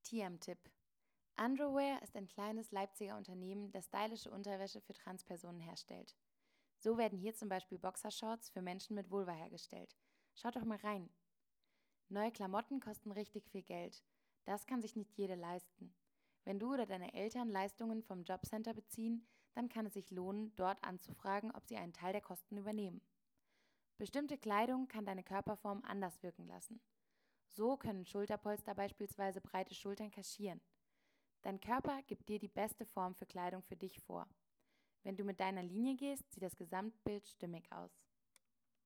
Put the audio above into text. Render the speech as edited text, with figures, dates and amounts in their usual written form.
TM-Tipp: Underwear ist ein kleines Leipziger Unternehmen, das stylische Unterwäsche für Transpersonen herstellt. So werden hier zum Beispiel Boxershorts für Menschen mit Vulva hergestellt. Schaut doch mal rein. Neue Klamotten kosten richtig viel Geld. Das kann sich nicht jeder leisten. Wenn du oder deine Eltern Leistungen vom Jobcenter beziehen, dann kann es sich lohnen, dort anzufragen, ob sie einen Teil der Kosten übernehmen. Bestimmte Kleidung kann deine Körperform anders wirken lassen. So können Schulterpolster beispielsweise breite Schultern kaschieren. Dein Körper gibt dir die beste Form für Kleidung für dich vor. Wenn du mit deiner Linie gehst, sieht das Gesamtbild stimmig aus.